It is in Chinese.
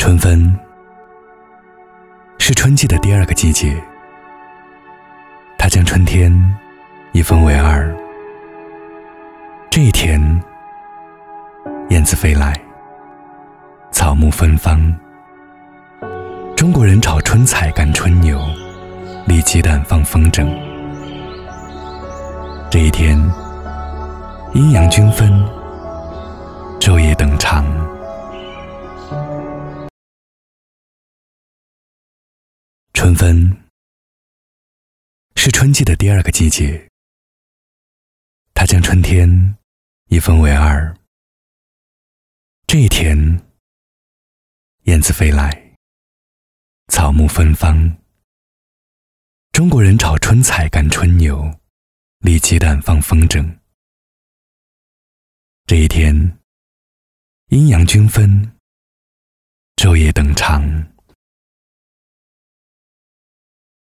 春分是春季的第二个季节，它将春天一分为二。这一天，燕子飞来，草木芬芳。中国人炒春菜赶春牛，立鸡蛋放风筝。这一天，阴阳均分，昼夜等长。春分是春季的第二个季节，它将春天一分为二。这一天，燕子飞来，草木芬芳。中国人炒春菜赶春牛，立鸡蛋放风筝。这一天，阴阳均分，昼夜等长。